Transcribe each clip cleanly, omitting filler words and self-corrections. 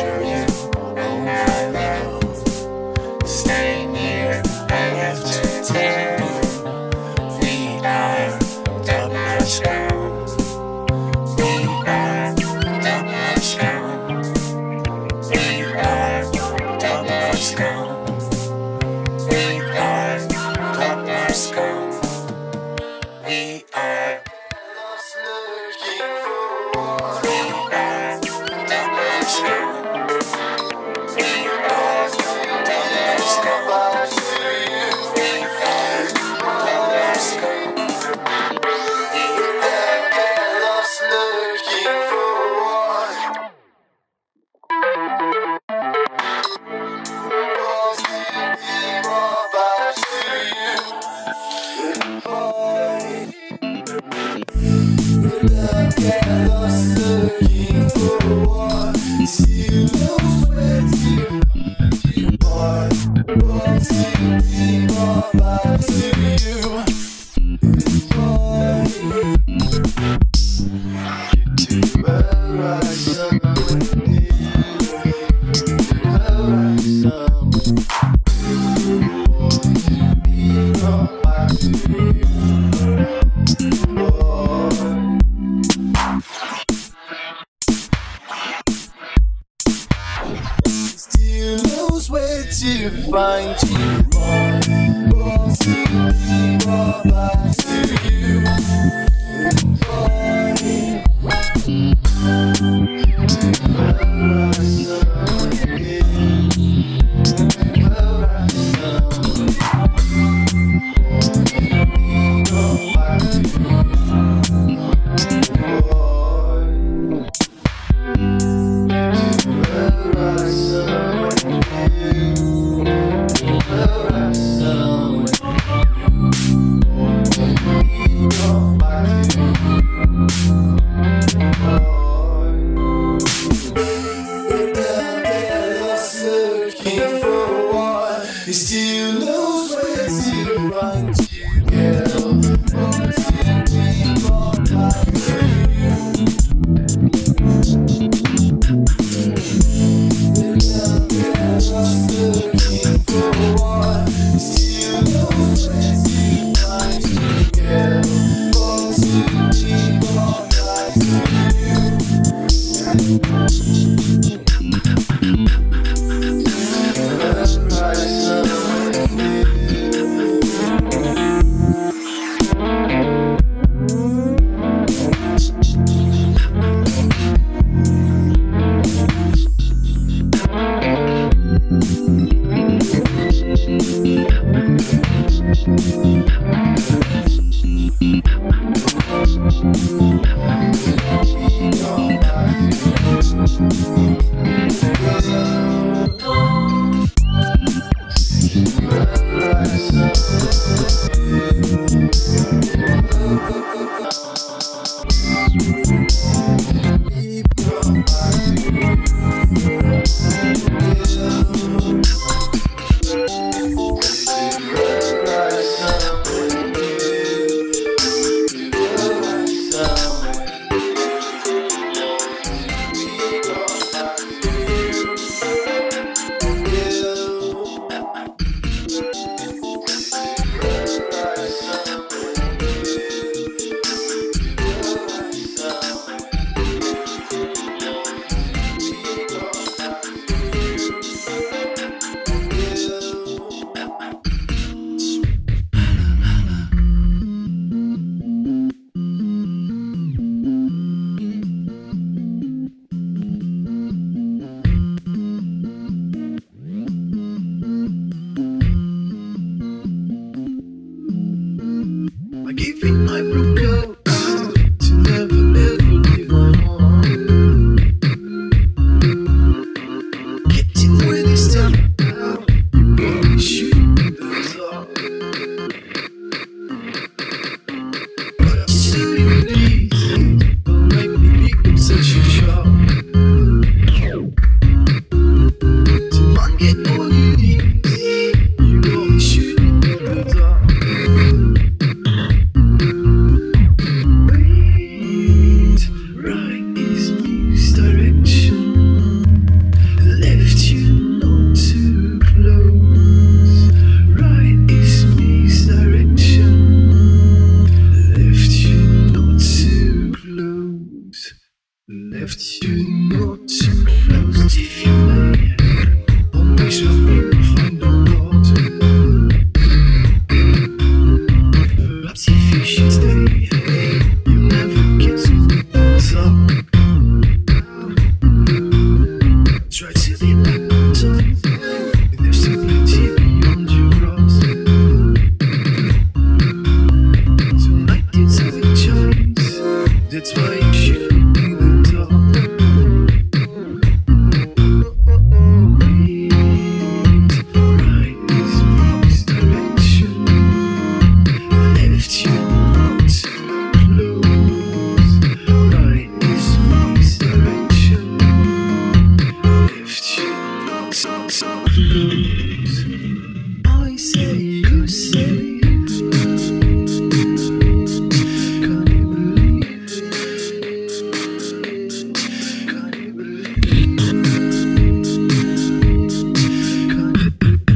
picture you, oh my love. Stay near, I have to tell you, we are double strong. We are double strong. We are double strong. We are double strong. We are lost looking for one. We are double strong. We are double strong. We are double strong. We are lost looking for one. Lost in more back to you. Get lost looking for one. Still knows where you are. Wanting me more back to you. Where I somewhere new. Where I somewhere be more back to you. Still knows where to find you. Want to be more back to you. He still knows where to find you, girl. Want to be more back to you. Lost looking for one. He still knows where to find you, girl. Want to be more back to you. I gave you my broke out to never ever leave my heart. Kept it when they stepped out. You probably shoot the dark. But I'm still your please. Don't make me become such a shark. To not get all you need. You probably shoot the dark. There's still plenty beyond your grasp. Tonight it's a big choice. That's why you should be the top. Right is misdirection. Left you not close. Right is misdirection. Left you not close. I say, you say. Can you believe? Can you believe? Can you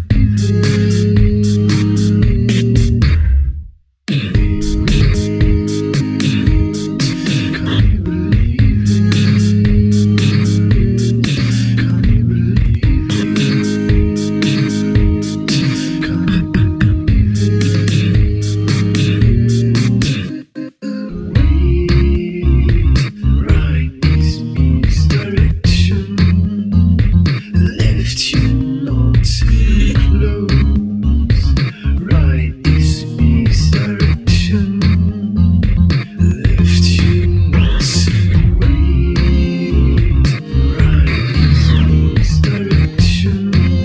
right is misdirection. Left you not close. Right is misdirection. Left you not wait. Right is misdirection.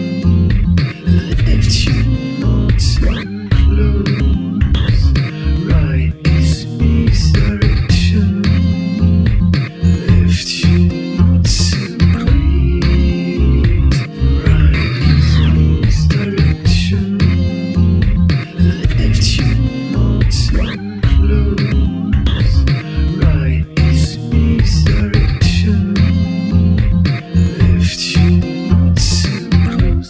Left you not close. Right is misdirection. Left you not wait. Right is misdirection. Left you not close. Right is misdirection. Left you not close.